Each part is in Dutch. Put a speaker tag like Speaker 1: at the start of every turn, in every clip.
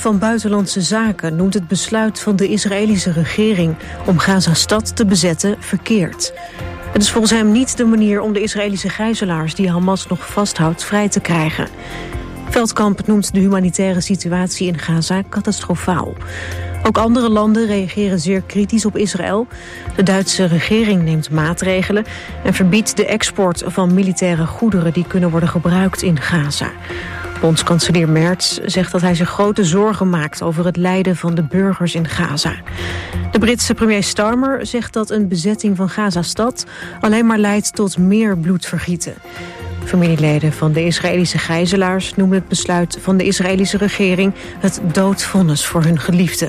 Speaker 1: van Buitenlandse Zaken noemt het besluit van de Israëlische regering om Gaza-stad te bezetten verkeerd. Het is volgens hem niet de manier om de Israëlische gijzelaars die Hamas nog vasthoudt vrij te krijgen. Veldkamp noemt de humanitaire situatie in Gaza catastrofaal. Ook andere landen reageren zeer kritisch op Israël. De Duitse regering neemt maatregelen en verbiedt de export van militaire goederen die kunnen worden gebruikt in Gaza. Bondskanselier Merz zegt dat hij zich grote zorgen maakt over het lijden van de burgers in Gaza. De Britse premier Starmer zegt dat een bezetting van Gaza-stad alleen maar leidt tot meer bloedvergieten. Familieleden van de Israëlische gijzelaars noemen het besluit van de Israëlische regering het doodvonnis voor hun geliefden.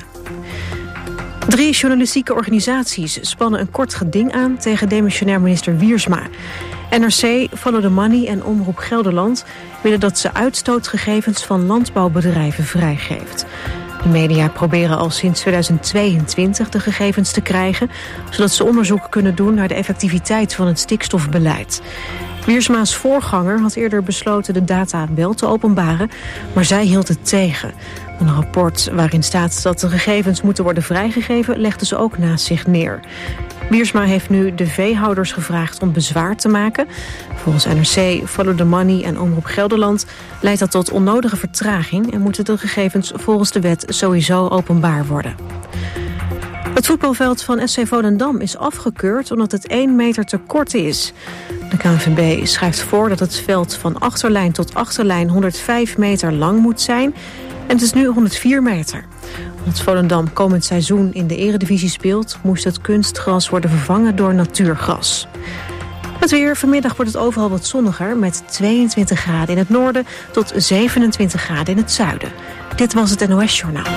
Speaker 1: 3 journalistieke organisaties spannen een kort geding aan tegen demissionair minister Wiersma. NRC, Follow the Money en Omroep Gelderland willen dat ze uitstootgegevens van landbouwbedrijven vrijgeeft. De media proberen al sinds 2022 de gegevens te krijgen, zodat ze onderzoek kunnen doen naar de effectiviteit van het stikstofbeleid. Wiersma's voorganger had eerder besloten de data wel te openbaren, maar zij hield het tegen. Een rapport waarin staat dat de gegevens moeten worden vrijgegeven legde ze ook naast zich neer. Wiersma heeft nu de veehouders gevraagd om bezwaar te maken. Volgens NRC, Follow the Money en Omroep Gelderland leidt dat tot onnodige vertraging en moeten de gegevens volgens de wet sowieso openbaar worden. Het voetbalveld van SC Volendam is afgekeurd omdat het 1 meter te kort is. De KNVB schrijft voor dat het veld van achterlijn tot achterlijn 105 meter lang moet zijn. En het is nu 104 meter. Omdat Volendam komend seizoen in de Eredivisie speelt, moest het kunstgras worden vervangen door natuurgras. Het weer, vanmiddag wordt het overal wat zonniger met 22 graden in het noorden tot 27 graden in het zuiden. Dit was het NOS Journaal.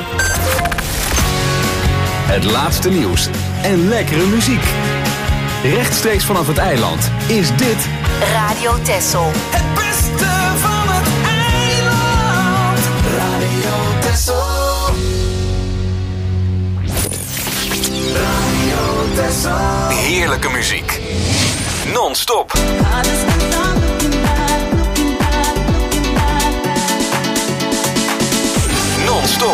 Speaker 2: Het laatste nieuws en lekkere muziek. Rechtstreeks vanaf het eiland is dit
Speaker 3: Radio Texel.
Speaker 4: Het beste van het eiland. Radio Texel. Radio Texel.
Speaker 2: heerlijke muziek. Non-stop. Non-stop.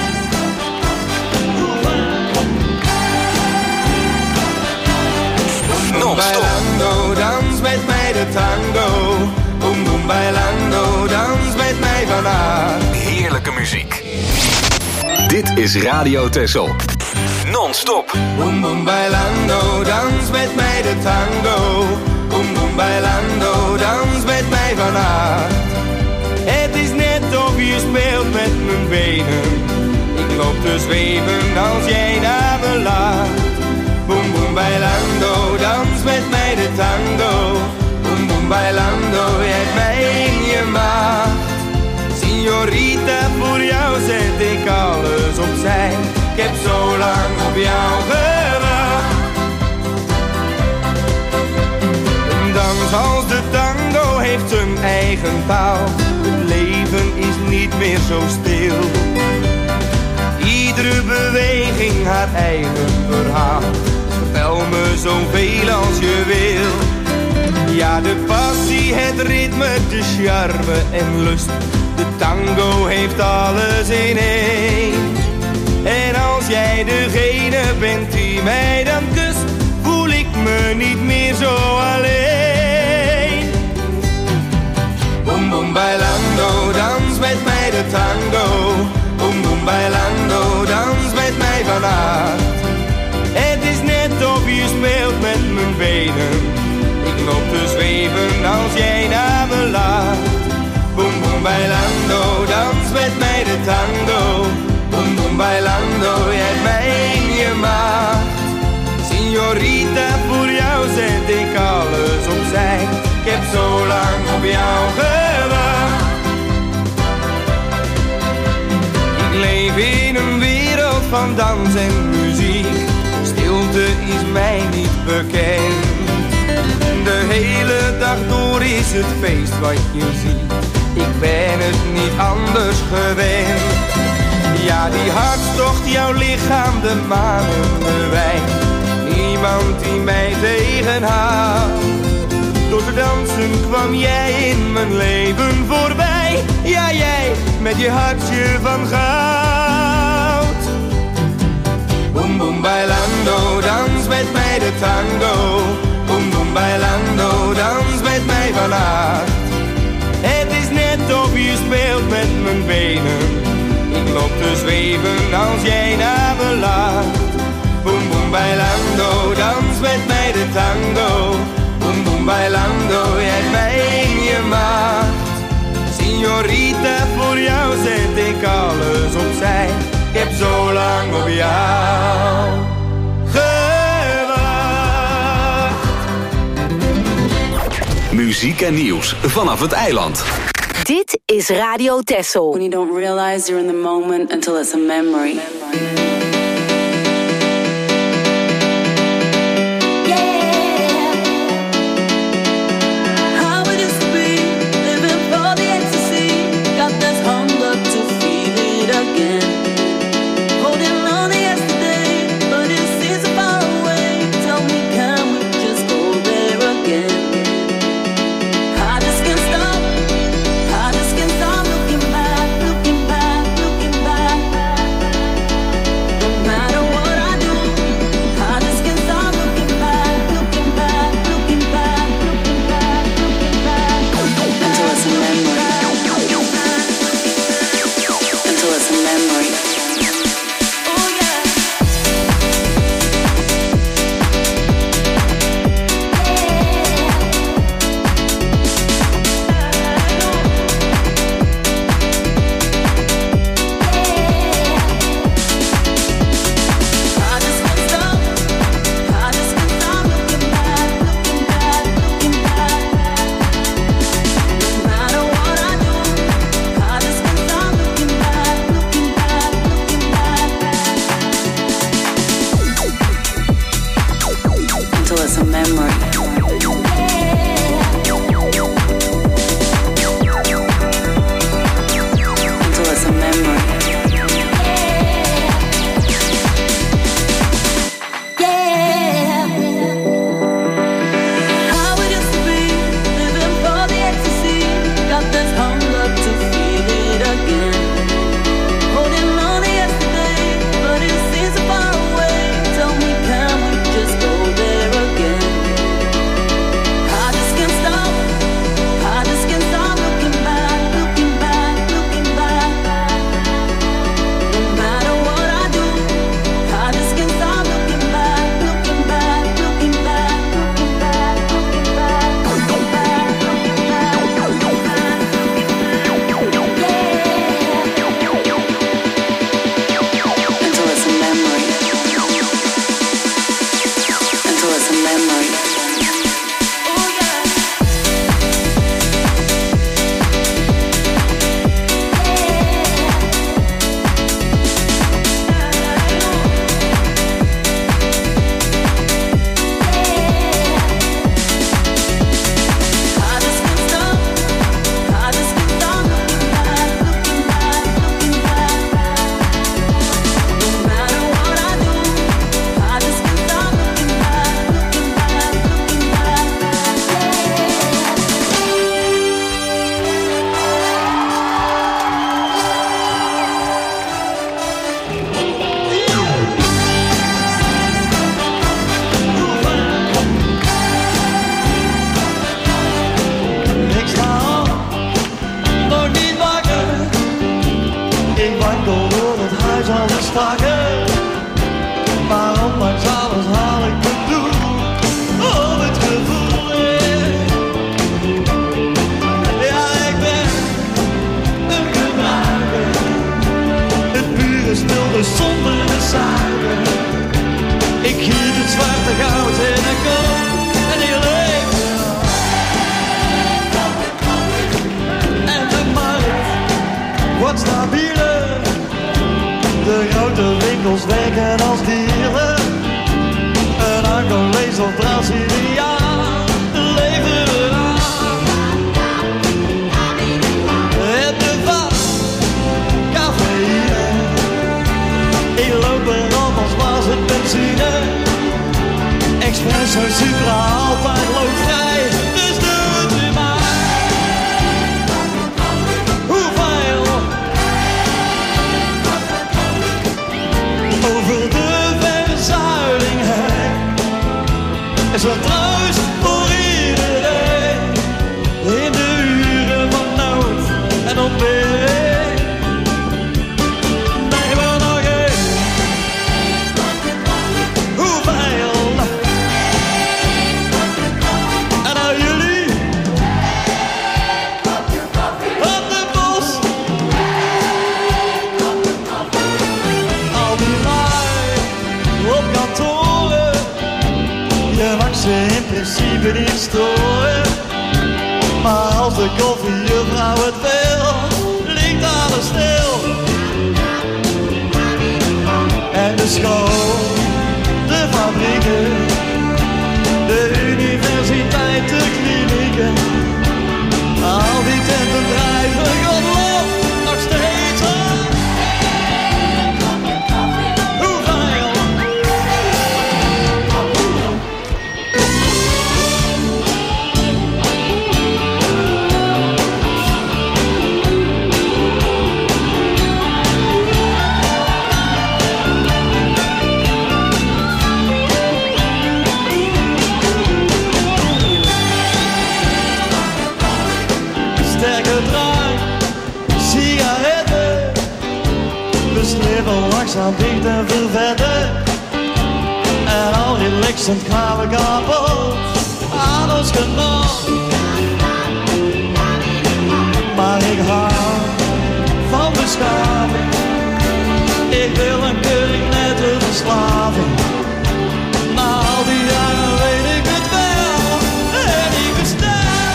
Speaker 2: Non-stop.
Speaker 5: Bailando, dans met mij de tango. Boom boom bailando, dans met mij vandaag.
Speaker 2: Heerlijke muziek. Dit is Radio Texel. Non-stop.
Speaker 5: Boom boom bailando, dans met mij de tango. Boom boom bailando, dans met mij vandaag. Het is net of je speelt met mijn benen. Ik loop te zweven als jij naar me laat. Boom boom bailando, dans met mij de tango. Boom boom bailando, je hebt mij in je maag. Signorita, voor jou zet ik alles opzij. Ik heb zo lang op jou gewacht. Een dans als de tango heeft zijn eigen taal. Het leven is niet meer zo stil. Iedere beweging haar eigen verhaal. Vertel me zoveel als je wil. Ja, de passie, het ritme, de charme en lust. De tango heeft alles in één. En als jij degene bent die mij dan kust, voel ik me niet meer zo alleen. Boom boom bailando, dans met mij de tango. Boom boom bailando, dans met mij vannacht. Het is net of je speelt met mijn benen. Ik loop te zweven als jij naar me laat. Boom boom bailando, dans met mij de tango. Boom boom bailando, je hebt mij in je maag. Signorita, voor jou zet ik alles opzij. Ik heb zo lang op jou gewacht. Ik leef in een wereld van dans en muziek. Stilte is mij niet bekend. De hele dag door is het feest wat je ziet. Ik ben het niet anders gewend. Ja, die hartstocht, jouw lichaam, de manen bewijst. Niemand die mij tegenhoudt. Door te dansen kwam jij in mijn leven voorbij. Ja, jij met je hartje van goud. tango. Boom boom bailando, dans met mij vannacht. Het is net of je speelt met mijn benen. Ik loop te zweven als jij naar me lacht. Boom boom bailando, dans met mij de tango. Boom boom bailando, jij hebt mij in je macht. Signorita, voor jou zet ik alles opzij. Ik heb zo lang op jou gewacht.
Speaker 2: Muziek en nieuws vanaf het eiland.
Speaker 3: Dit is Radio Texel.
Speaker 6: When you don't realize you're in the moment until it's a memory.
Speaker 7: Expresso Supra, altijd loopvrij, dus doe het nu maar. Hoeveel? Over de liefde niet strooien. Maar als de koffiejuffrouw het wil, ligt alles stil. En de school, de fabrieken, de universiteit, de klinieken, al die tenten drijven godlof nog steeds aan. Hoeveel? Langzaam dicht en vervetten. En al relaxend gaan we kapot aan ons genot. Maar ik hou van beschaving. Ik wil een keurig nette verslaving. Na al die jaren weet ik het wel. En ik bestel.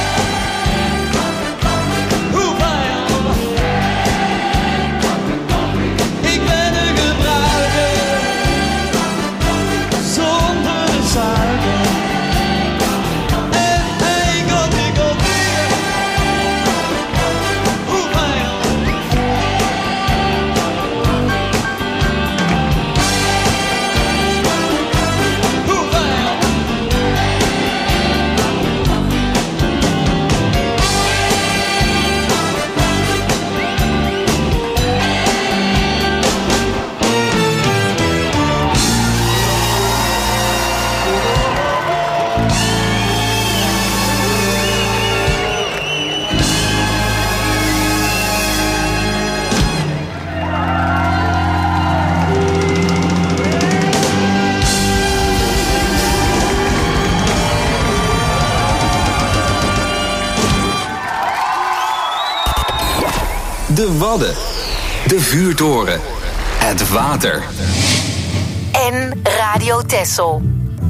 Speaker 2: De Wadden, de vuurtoren, het water.
Speaker 3: En Radio Texel.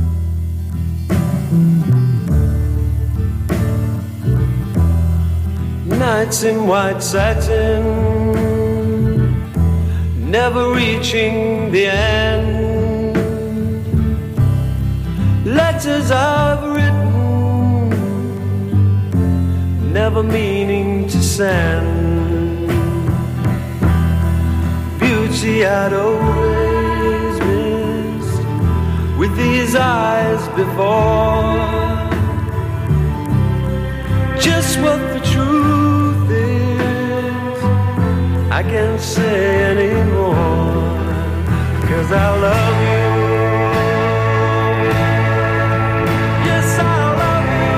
Speaker 5: Nights in white satin, never reaching the end. Letters I've written, never meaning to send. Beauty I'd always missed with these eyes before. Just what the truth is, I can't say anymore, 'cause I love you. Yes, I love you.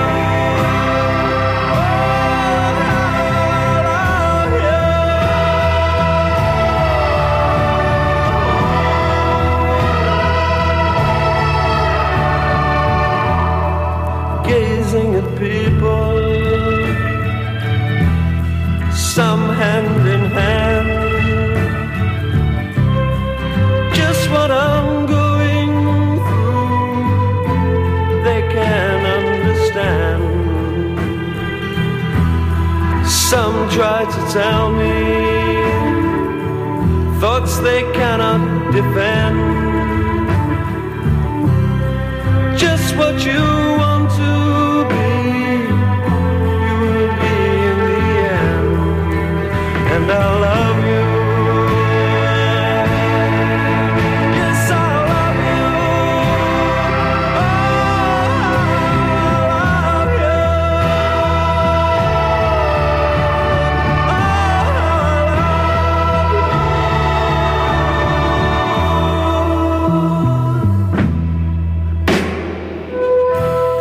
Speaker 5: Gazing at people, some hand in hand, just what I'm going through, they can understand. Some try to tell me thoughts they cannot defend, just what you want to be, you will be in the end. And I love you. Yes, I love you. Oh, I love you. Oh, I love you.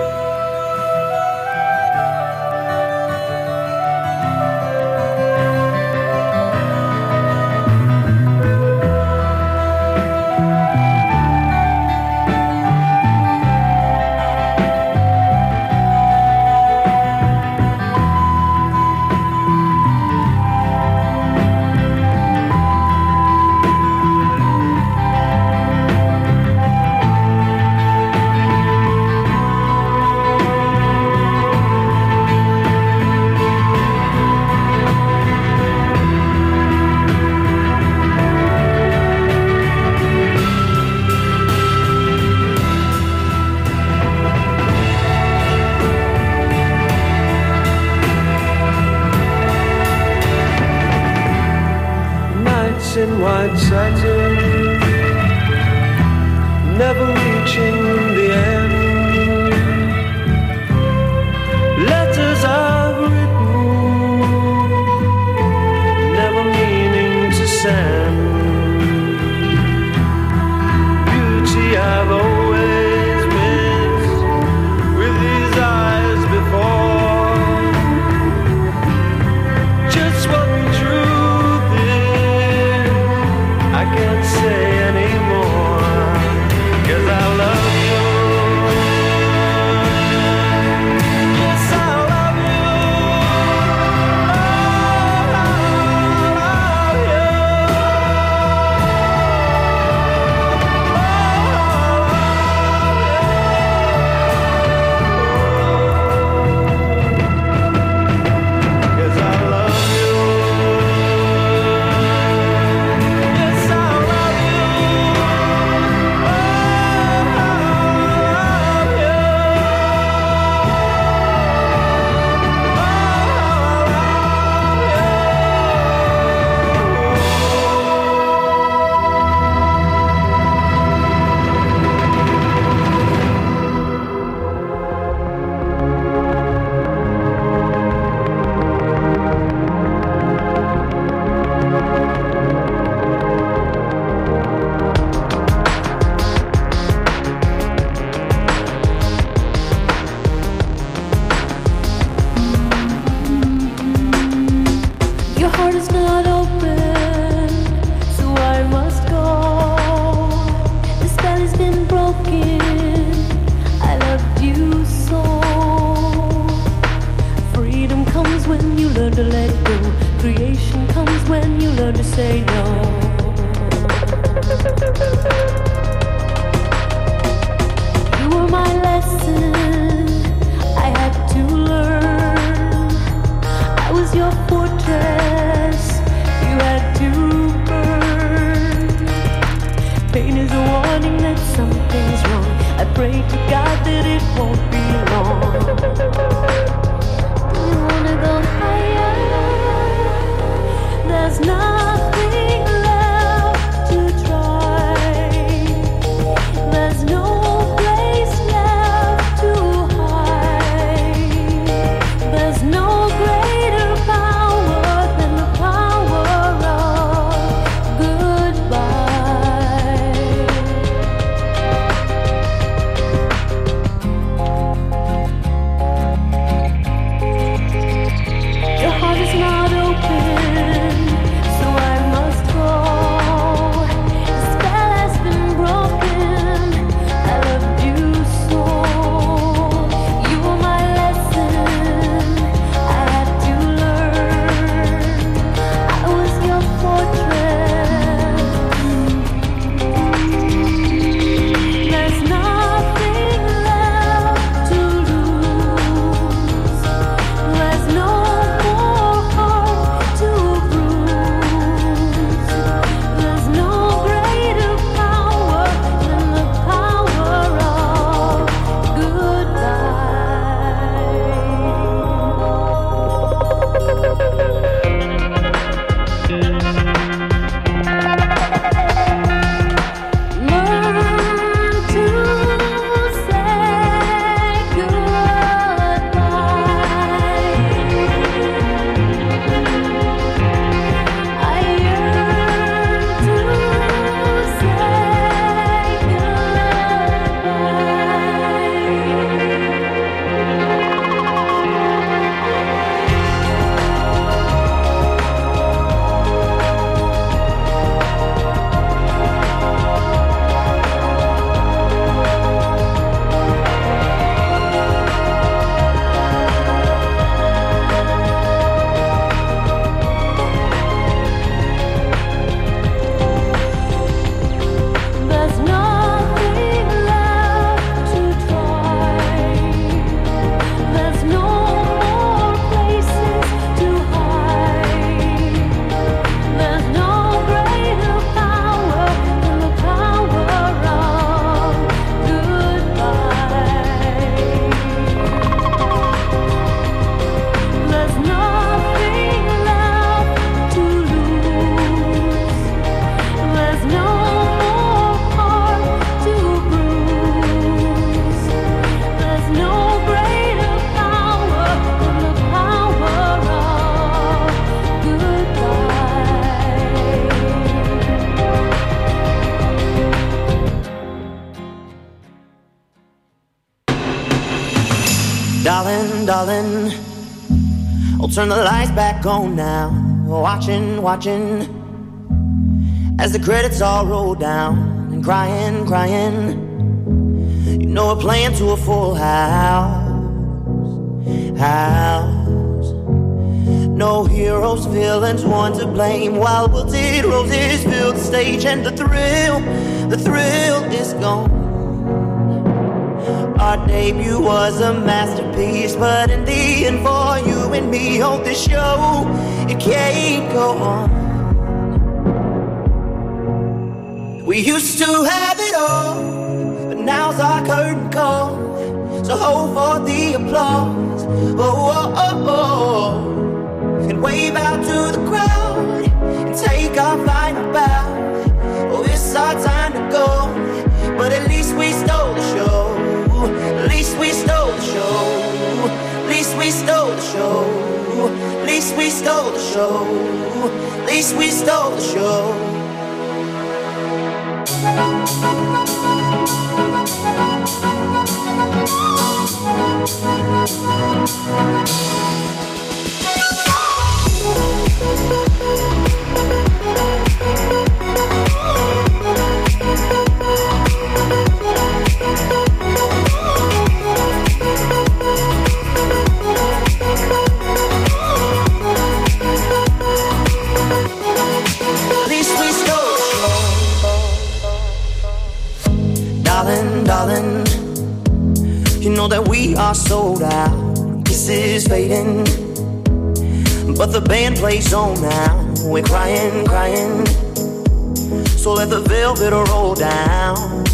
Speaker 5: excited, never reaching the end. Letters I've written, never meaning to send. Beauty I've always missed with these eyes before. Just what the truth is, I can't say anymore, 'cause I love you. Yes, I love you. I love you. Yes, I love you. Yes, I love you.
Speaker 8: Your heart is not open, so I must go. The spell has been broken. I loved you so. Freedom comes when you learn to let go. Creation comes when you learn to say no. You were my lesson I had to learn. I was your fortress, you had to burn. Pain is a warning that something's wrong. I pray to God that it won't be long. Do you wanna go higher? There's nothing
Speaker 9: Darling, darling, I'll turn the lights back on now. Watching, watching, as the credits all roll down. And crying, crying, you know we're playing to a full house. No heroes, villains, one to blame. While wilted roses fill the stage, and the thrill is gone. Our debut was a masterpiece, but in the end, for you and me on this show, it can't go on. We used to have it all, but now's our curtain call. So hold for the applause, oh, oh, oh, oh. And wave out to the crowd and take our final bow. Oh, it's our time to go, but at least we stole the show. At least we stole the show. At least we stole the show. At least we stole the show. At least we stole the show. Darling, you know that we are sold out. This is fading, but the band plays on now. We're crying, crying, so let the velvet roll down,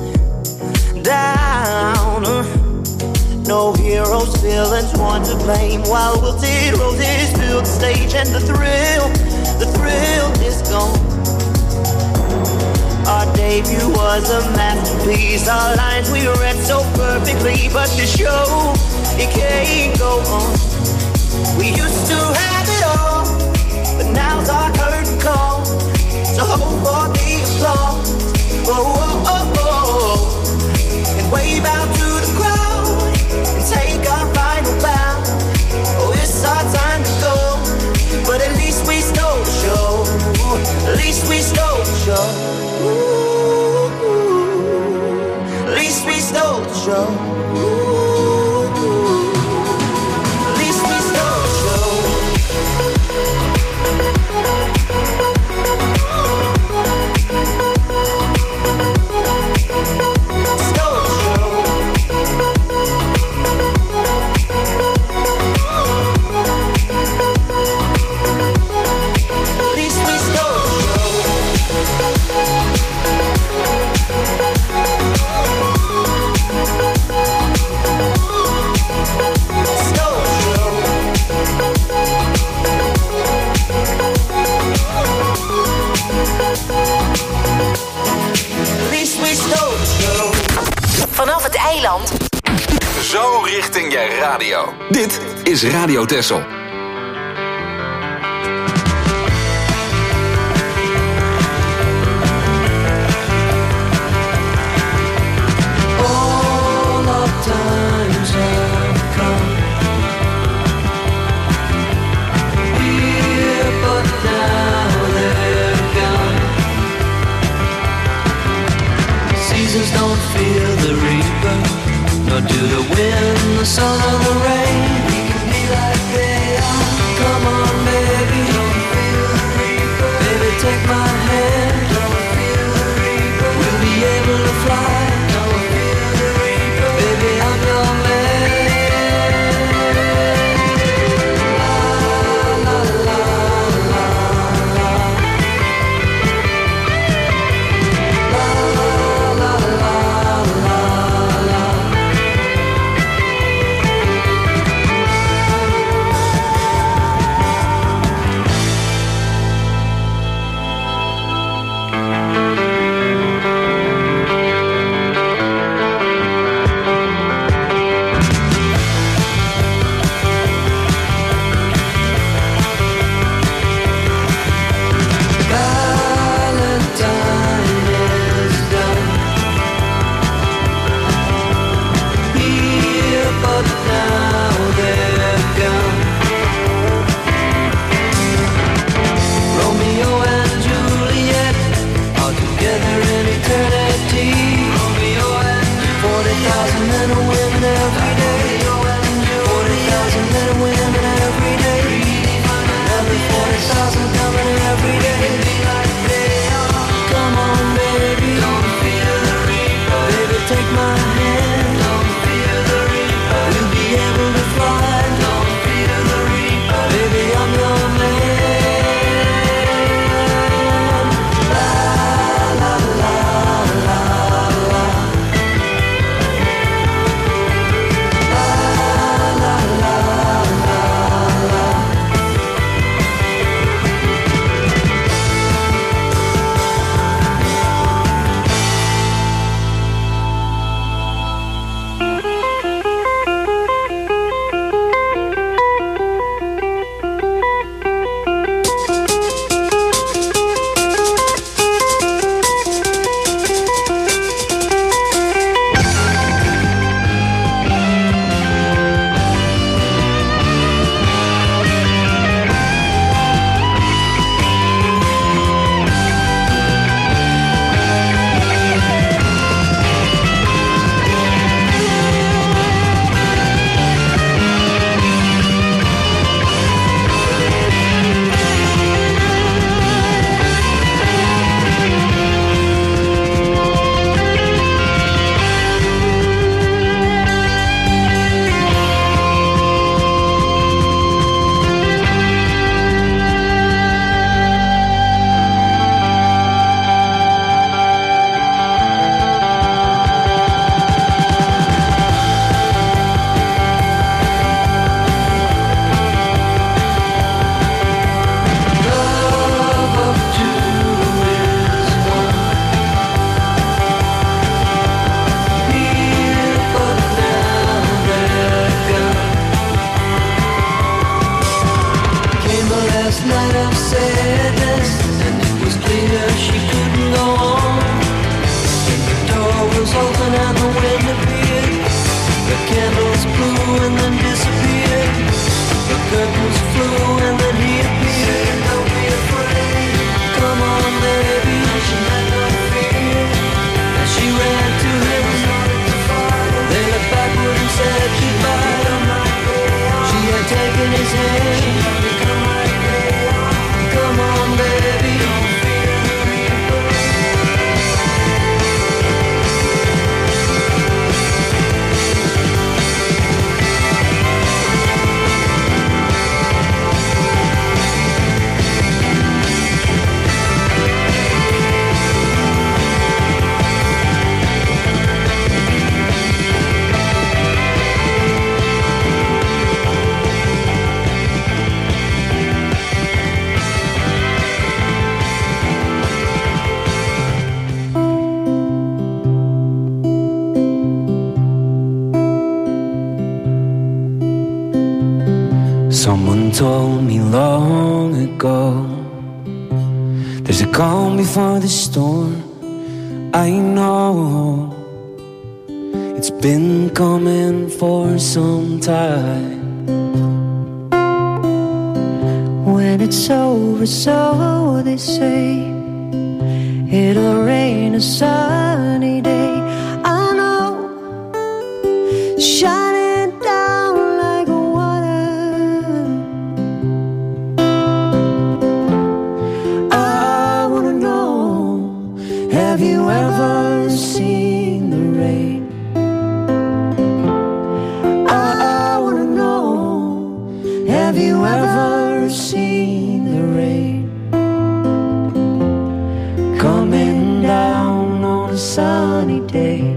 Speaker 9: down. No heroes, villains, one to blame. While wilted roses fill the stage, and the thrill is gone. Our debut was a masterpiece. Our lines we read so perfectly, but the show, it can't go on. We used to have it all, but now's our curtain call. So hold for the applause, oh, oh, oh, oh. And wave out to the crowd and take our final bow. Oh, it's our time to go, but at least we stole the show. At least we stole the show. At least we stole the show. At least we stole the show. Stole the show. At least we stole the show.
Speaker 3: Vanaf het eiland.
Speaker 2: Zo richting je radio. Dit is Radio Texel.
Speaker 7: All our times have come. Here, but now they're gone. Seasons don't feel the reaper, nor do the wind, the sun, or the rain. We can be like they are. Come on, baby, don't feel the reaper. Baby, take my hand. Don't feel the reaper. We'll be able to fly. Don't feel the reaper. Baby, I'm your man. La la la la la. La la la la la.
Speaker 10: Someone told me long ago, there's a calm before the storm. I know it's been coming for some time.
Speaker 8: When it's over, so they say, it'll rain a sunny day. I know, shining down like water. I wanna know, have you ever seen the rain? I wanna know, have you ever seen the rain coming down on a sunny day?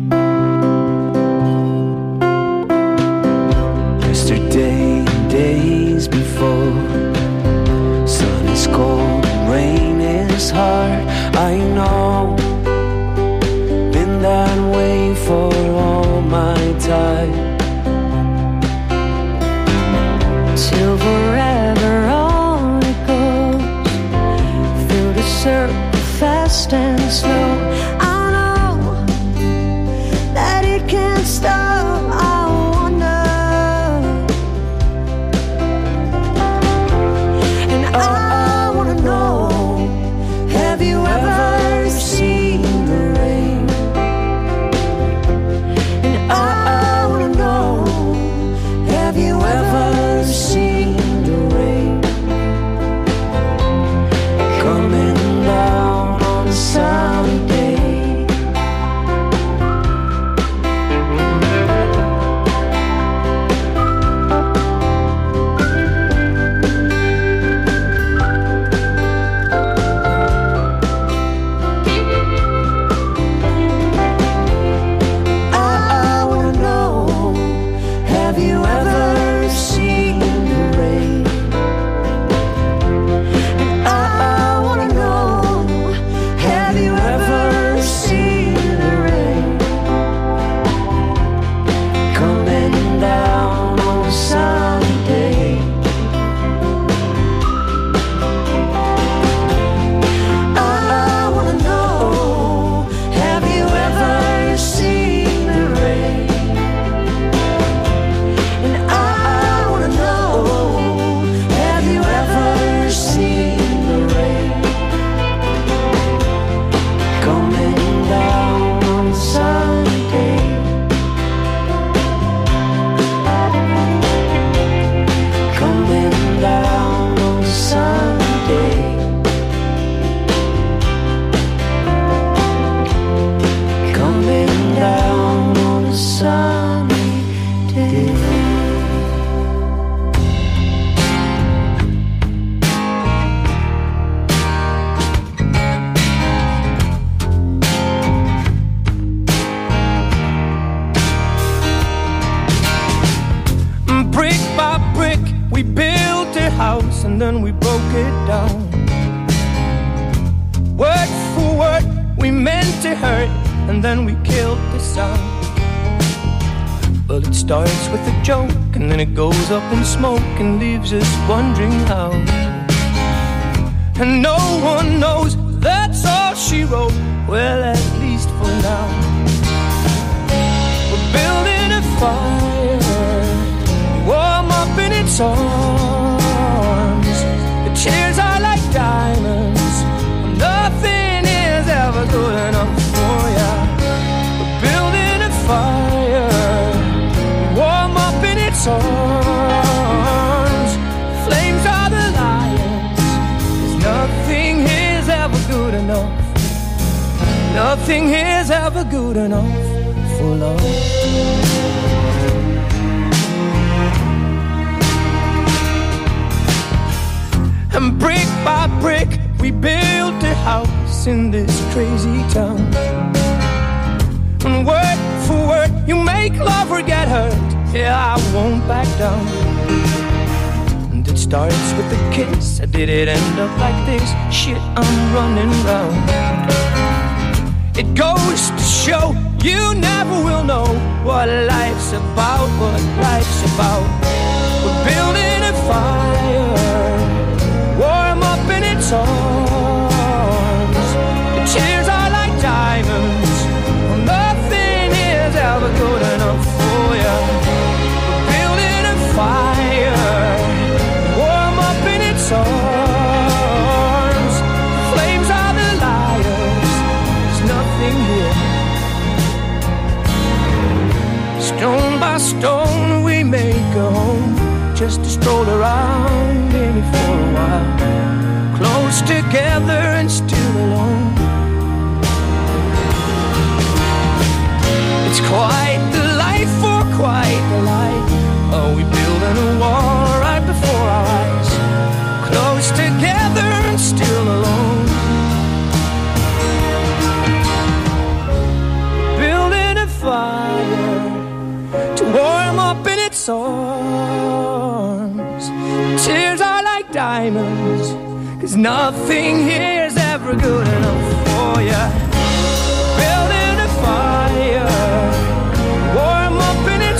Speaker 10: Yesterday and days before, sun is cold and rain is hard. I know, been that way for all my time.
Speaker 8: Till forever on it goes, through the circle fast and slow. I know that it can't stop. I wonder, and I wanna know, have you ever seen the rain? And I wanna know, have you ever seen the rain coming down on a sunny day? I wanna know, have you ever seen the rain? And I wanna know, have you ever seen the rain coming down on a sunny day? I wanna know, have you ever seen the rain? And I wanna know, have you ever seen the rain coming down on a sunny day? Coming down on a sunny day. Coming down on a sunny day.
Speaker 5: Brick by brick, we built a house and then we broke it down. Word for word, we meant to hurt and then we killed the sound. Well, it starts with a joke and then it goes up in smoke and leaves us wondering how. And no one knows, that's all she wrote. Well, at least for now. We're building a fire, warm up in its arms. The tears are like diamonds. Nothing is ever good enough for ya. We're building a fire, warm up in its arms. Flames are the lions, 'cause nothing is ever good enough. Nothing is ever good enough for love. And brick by brick, we built a house in this crazy town. And word for word, you make love or get hurt. Yeah, I won't back down. And it starts with a kiss. Did it end up like this? Shit, I'm running round. It goes to show you never will know what life's about, what life's about. We're building a
Speaker 10: fire, warm up in its arms. The tears are like diamonds, well, nothing is ever good enough for you. We're building a fire, warm up in its arms. The flames are the liars, there's nothing here. Stone by stone we make a home, just to stroll around in it for a while. Close together and still alone. It's quite the life for quite the life. Oh, we building a wall right before our eyes. Close together and still alone. Building a fire to warm up in its arms. Tears are like diamonds, 'cause nothing here's ever good enough for you. Building a fire, warm up in its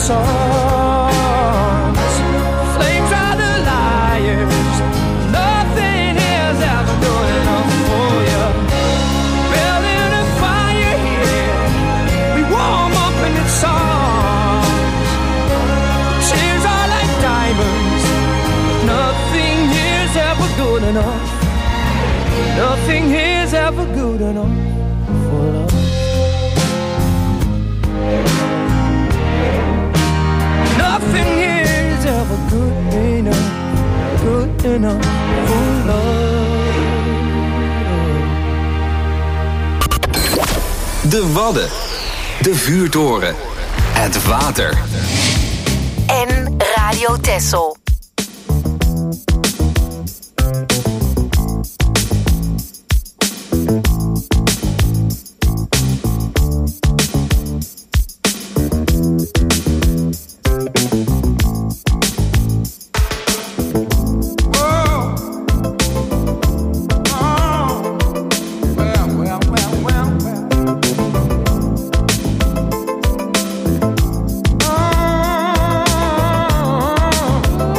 Speaker 10: arms. Flames are the liars, nothing here's ever good enough for you. Building a fire here, we warm up in its arms. Tears are like diamonds, nothing here's ever good enough. Nothing here's ever good enough for love. Nothing here's ever good enough for love.
Speaker 2: De Wadden, de vuurtoren, het water.
Speaker 3: En Radio Texel.
Speaker 10: Oh,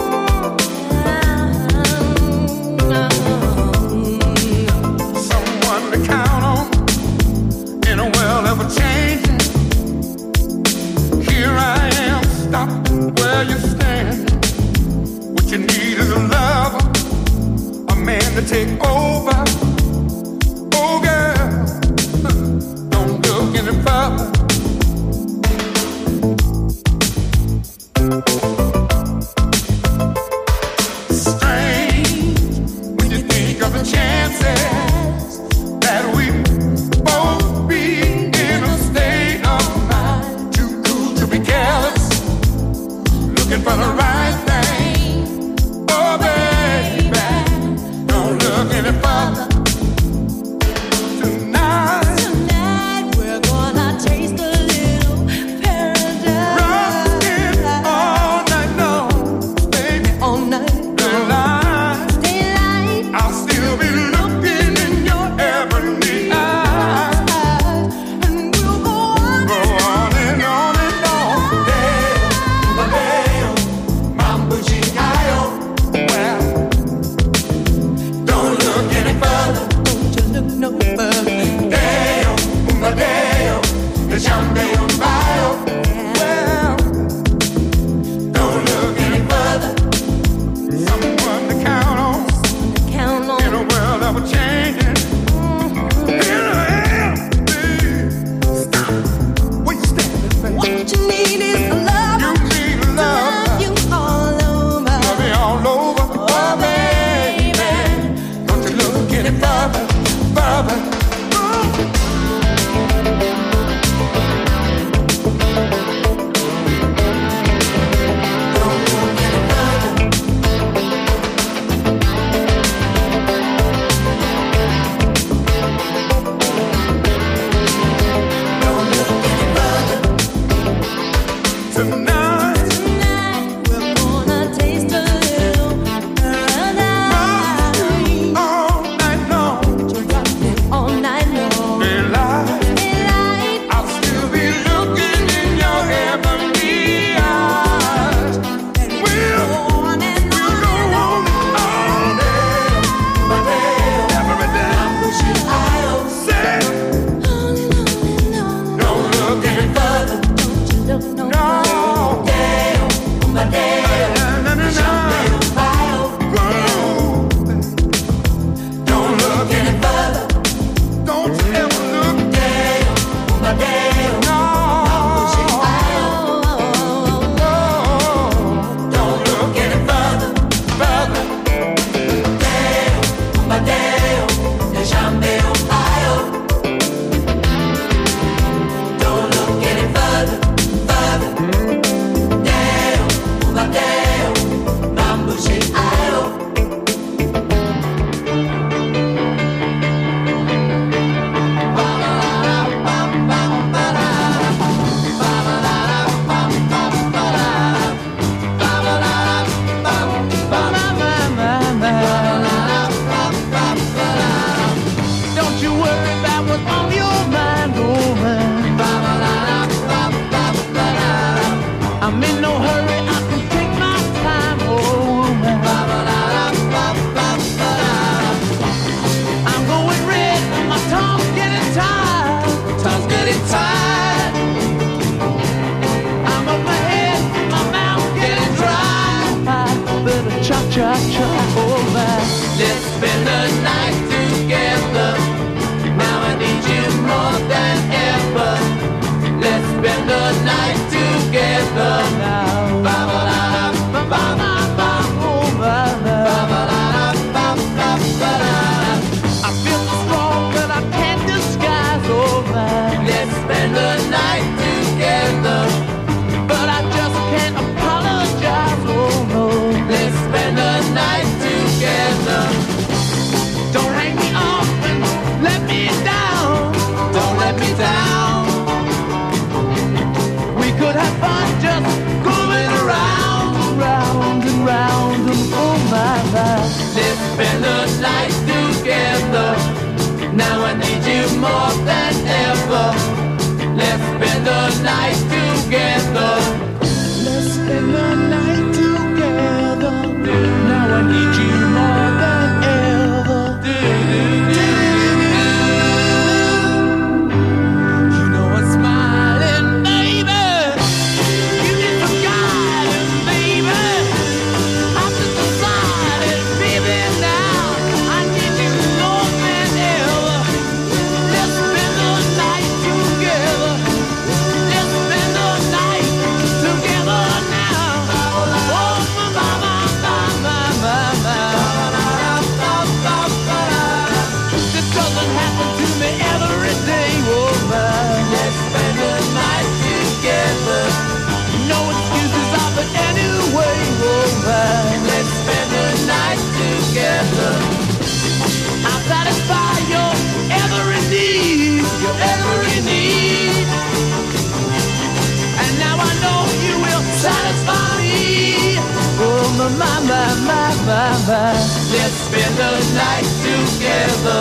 Speaker 10: Let's spend the night together.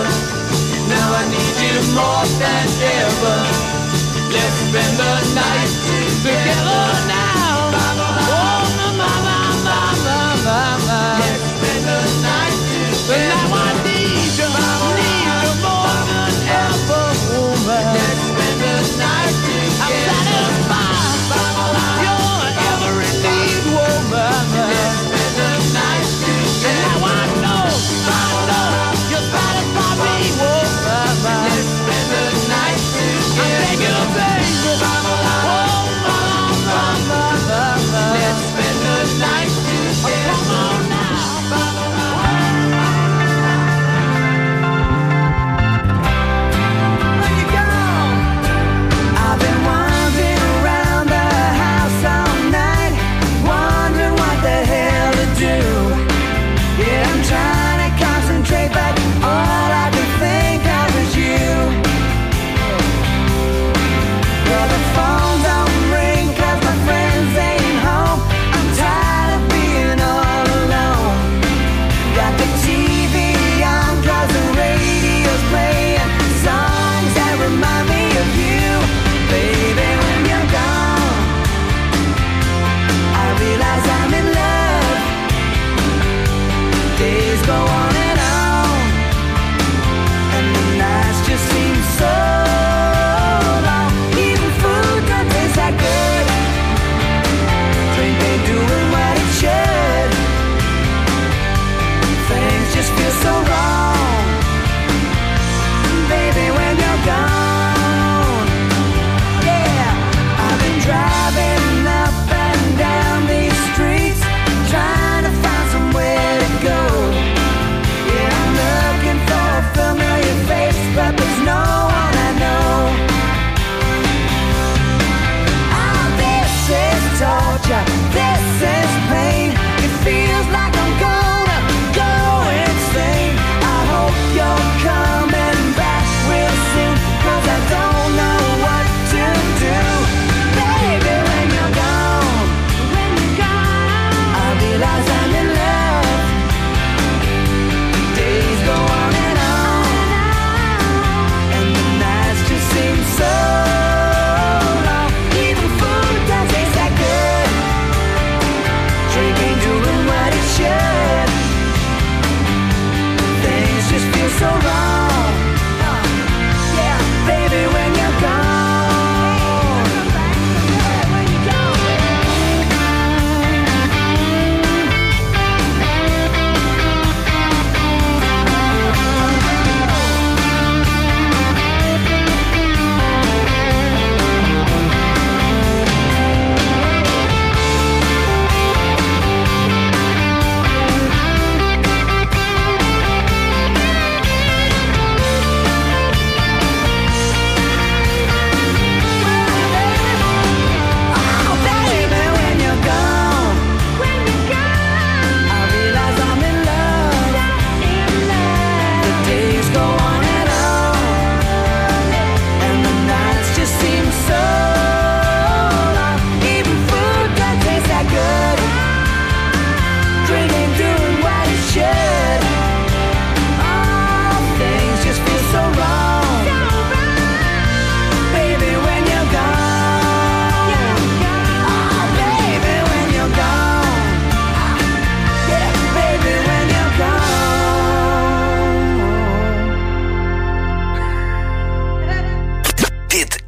Speaker 10: Now I need you more than ever. Let's spend the night together now. Oh, mama. Let's spend the night together. Now I need you more than ever, woman. Let's spend the night together. I'm satisfied your every need, woman. Let's spend the night together. Now I know you satisfy me, woman. Let's spend the night together. I beg you, baby. Oh, mama.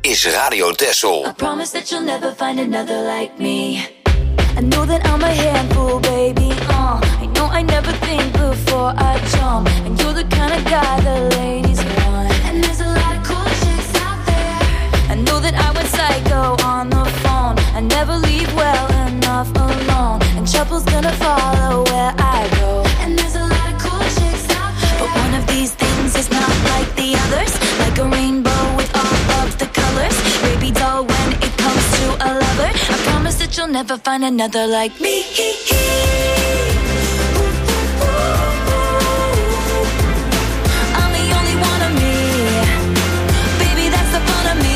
Speaker 2: is Radio Texel.
Speaker 8: I promise that you'll never find another like me. I know that I'm a handful, baby. I know I never think before I jump. And you're the kind of guy the ladies want. And there's a lot of cool chicks out there. I know that I went psycho on the phone. I never leave well enough alone. And trouble's gonna follow where I go. And there's a lot of cool chicks out there. But one of these things is not like the others. Like a rainbow with all of the colors. Baby doll, when it comes to a lover, I promise that you'll never find another like me. I'm the only one of me. Baby, that's the fun of me.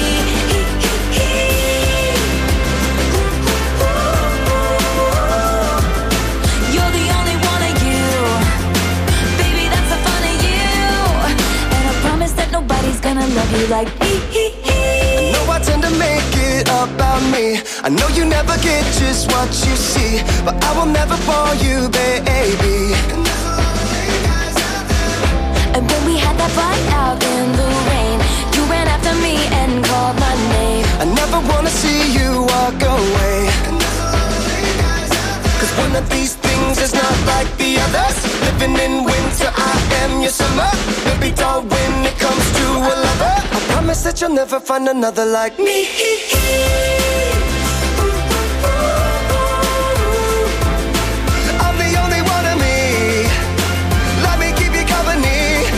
Speaker 8: You're the only one of you. Baby, that's the fun of you. And I promise that nobody's gonna love you like me.
Speaker 5: I know I tend to make it about me. I know you never get just what you see, but I will never bore you, baby.
Speaker 8: And when we had that fight out in the rain, you ran after me and called my name.
Speaker 5: I never wanna see you walk away. Cause one of these things is not like the others. Living in winter, I am your summer. Baby doll, when it comes to a lover, I promise that you'll never find another like me. I'm the only one of me. Let me keep you company.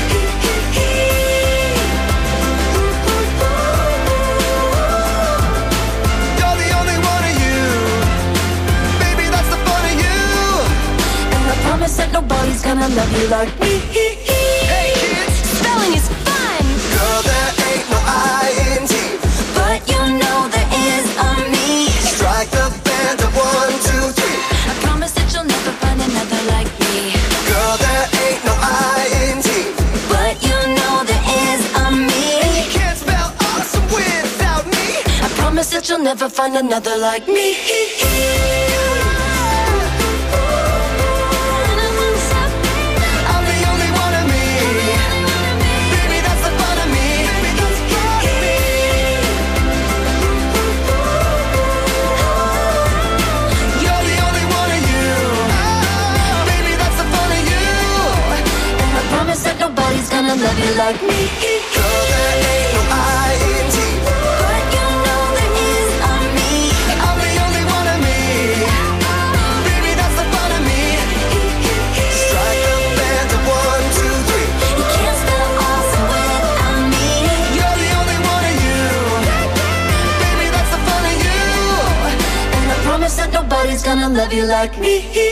Speaker 5: You're the only one of you. Baby, that's the fun of you.
Speaker 8: And I promise that nobody's gonna love you like me.
Speaker 5: Hey kids,
Speaker 8: Spelling is fun.
Speaker 5: girl, there ain't no I-N-T.
Speaker 8: But you know there is a me.
Speaker 5: Strike the band of 1, 2, 3.
Speaker 8: I promise that you'll never find another like me.
Speaker 5: Girl, there ain't no I-N-T.
Speaker 8: But you know there is a me.
Speaker 5: You can't spell awesome without me.
Speaker 8: I promise that you'll never find another like me.
Speaker 5: I'm the only one of me. Baby, that's the fun of me. You're the only one of you. Baby, that's the fun of you.
Speaker 8: And I promise that nobody's gonna love you like me.
Speaker 5: Girl, there ain't no I-N-T.
Speaker 8: But you know there is a me.
Speaker 5: I'm the only one of me. Baby, that's the fun of me. Strike the band of 1, 2, 3.
Speaker 8: You can't spell awesome without me.
Speaker 5: You're the only one of you. Baby, that's the fun of you.
Speaker 8: And I promise that nobody's gonna love you like me.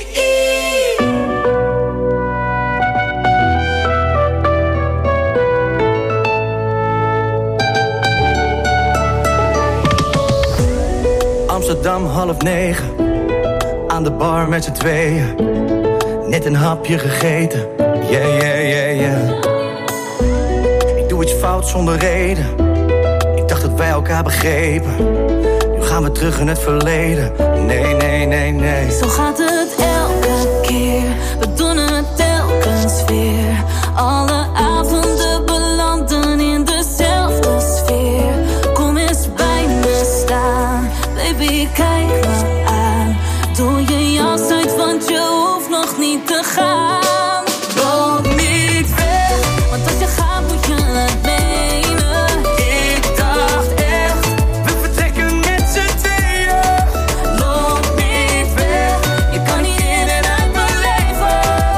Speaker 7: Amsterdam 8:30, aan de bar met z'n tweeën. Net een hapje gegeten, yeah, yeah, yeah, yeah. Ik doe iets fout zonder reden. Ik dacht dat wij elkaar begrepen. Nu gaan we terug in het verleden. Nee, nee, nee, nee.
Speaker 8: Zo gaat het elke keer. We doen het telkens weer. Alle avonden belanden in dezelfde sfeer. Kom eens bij me staan. Baby, kijk me aan. Doe je jas uit, want je hoeft nog niet te gaan. Loop niet weg, want als je gaat moet je het menen.
Speaker 10: Ik dacht echt, we vertrekken met z'n tweeën.
Speaker 8: Loop niet weg, je kan niet in en uit mijn leven.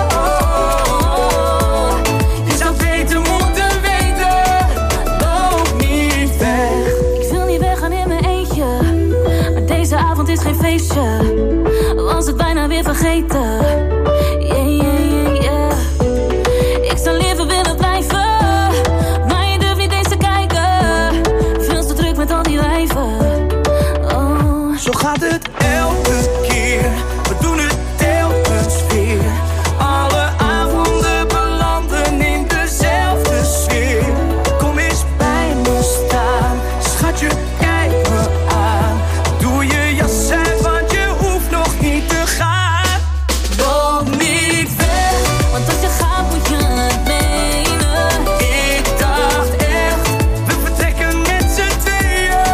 Speaker 10: Je zou beter moeten weten.
Speaker 8: Loop niet weg. Ik wil niet weggaan in mijn eentje, maar deze avond is geen feestje. Was het bijna weer vergeten. Yeah, yeah, yeah, yeah. Ik zou liever willen blijven, maar je durft niet eens te kijken. Veel te druk met al die wijven. Oh.
Speaker 7: Zo gaat het elke keer. We doen het telkens weer.
Speaker 10: Alle avonden belanden in dezelfde sfeer.
Speaker 7: Kom eens bij me staan. Schatje, kijk me aan. Doe je jas uit, want je hoeft nog niet te gaan.
Speaker 8: Loop niet weg, want als je gaat moet je het menen.
Speaker 10: Ik dacht echt, we vertrekken met z'n tweeën.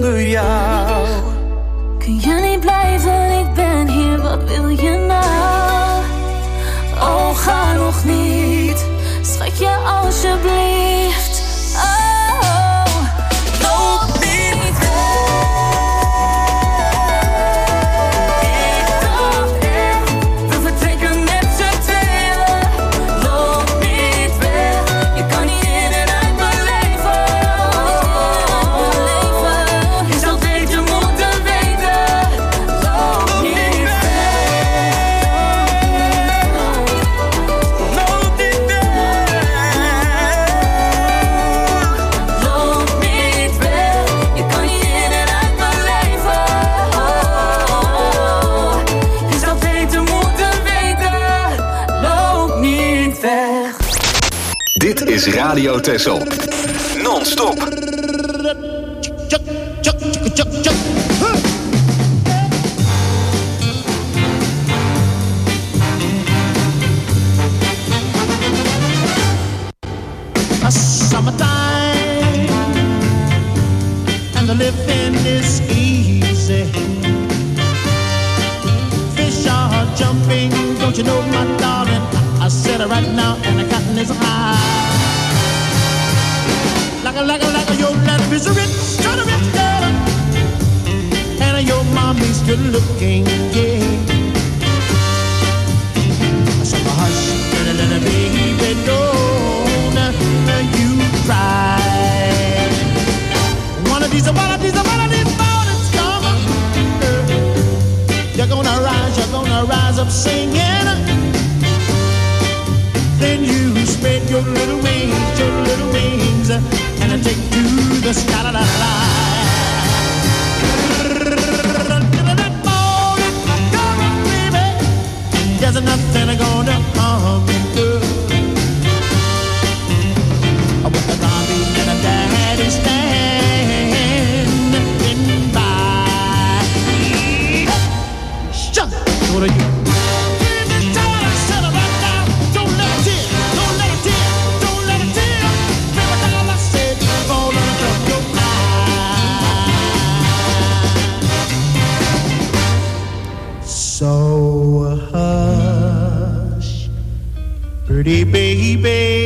Speaker 5: zonder jou.
Speaker 8: Kun je niet blijven, ik ben hier, wat wil je nou? Oh, ga nog niet, schatje alsjeblieft. Oh, loop niet weg. Ik dacht echt, we vertrekken met z'n tweeën. Loop niet weg, je kan niet in en uit mijn leven. Je zou beter moeten weten. Loop niet weg. Loop niet weg. Loop niet weg. Je kan niet in en uit mijn leven. Je zou beter moeten weten. Loop niet weg.
Speaker 2: Dit is Radio Texel. Non-stop.
Speaker 7: A summertime and the living is easy. Fish are jumping, don't you know, my darling? I said it right now, and the cotton is high. Like a your daddy is a rich, kind of rich girl, and your mommy's good looking, yeah. So hush, little baby, don't you cry. One of these mornings come, you're gonna rise up singing. Then you spread your little wings, and take to the sky. La, la, la. Come on, baby, there's nothing gonna harm you. With the mommy and the daddy standing by. Shut up, what are you? So hush, pretty baby,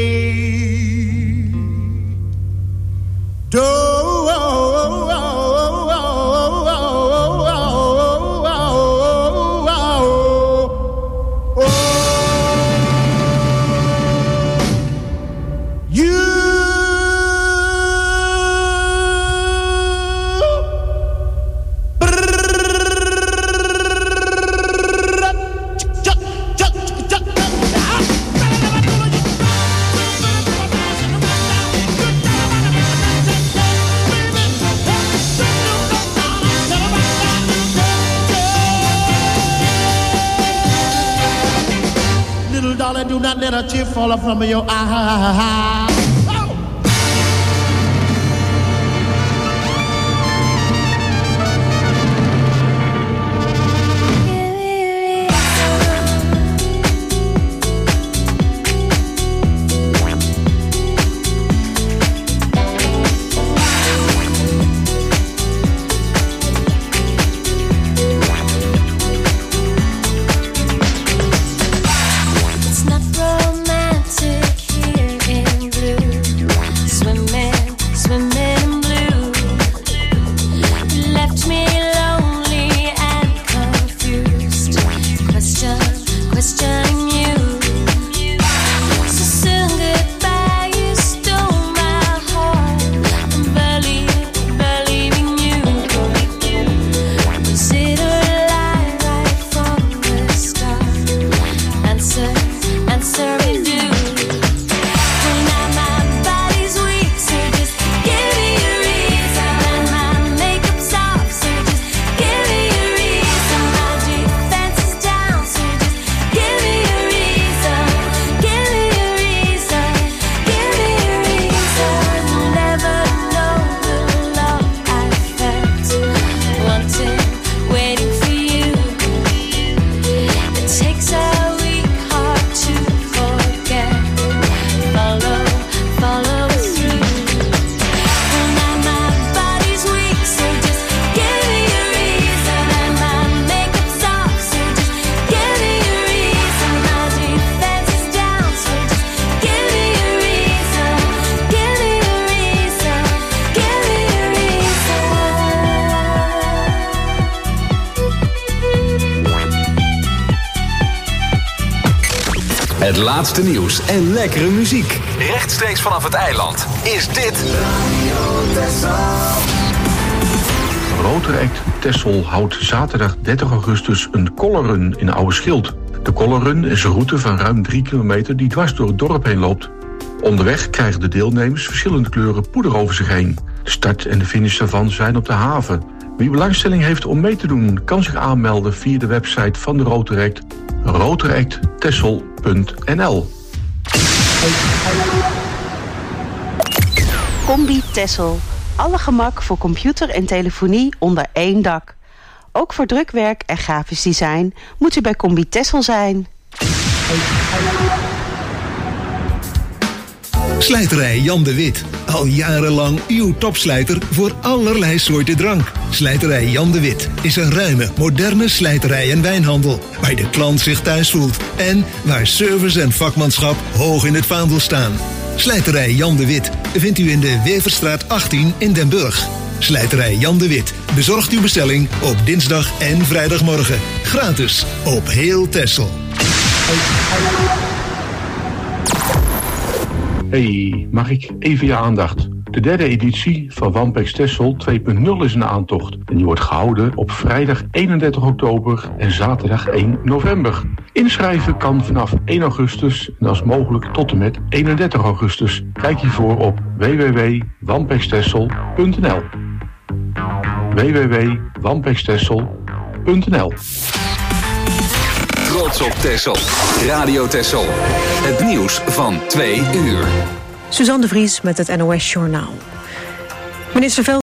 Speaker 7: do not let a tear fall from your eye.
Speaker 8: It's not romantic here in blue.
Speaker 2: Het laatste nieuws en lekkere muziek. Rechtstreeks vanaf het eiland is dit Radio Texel.
Speaker 11: Rotaract Texel houdt zaterdag 30 augustus een colorrun in Oude Schild. De colorrun is een route van ruim 3 kilometer die dwars door het dorp heen loopt. Onderweg krijgen de deelnemers verschillende kleuren poeder over zich heen. De start en de finish daarvan zijn op de haven. Wie belangstelling heeft om mee te doen, kan zich aanmelden via de website van de Rotaract, rotaracttexel.nl.
Speaker 12: Combi Texel. Alle gemak voor computer en telefonie onder één dak. Ook voor drukwerk en grafisch design moet u bij Combi Texel zijn.
Speaker 13: Slijterij Jan de Wit. Al jarenlang uw topslijter voor allerlei soorten drank. Slijterij Jan de Wit is een ruime, moderne slijterij en wijnhandel, waar de klant zich thuis voelt en waar service en vakmanschap hoog in het vaandel staan. Slijterij Jan de Wit vindt u in de Weverstraat 18 in Den Burg. Slijterij Jan de Wit bezorgt uw bestelling op dinsdag en vrijdagmorgen. Gratis op heel Texel.
Speaker 11: Hey, mag ik even je aandacht? De derde editie van Wampex Texel 2.0 is in aantocht. En die wordt gehouden op vrijdag 31 oktober en zaterdag 1 november. Inschrijven kan vanaf 1 augustus en als mogelijk tot en met 31 augustus. Kijk hiervoor op www.wampextexel.nl www.wampextexel.nl.
Speaker 2: Trots op Texel. Radio Texel. Het nieuws van 2 uur.
Speaker 1: Suzanne de Vries met het NOS Journaal. Minister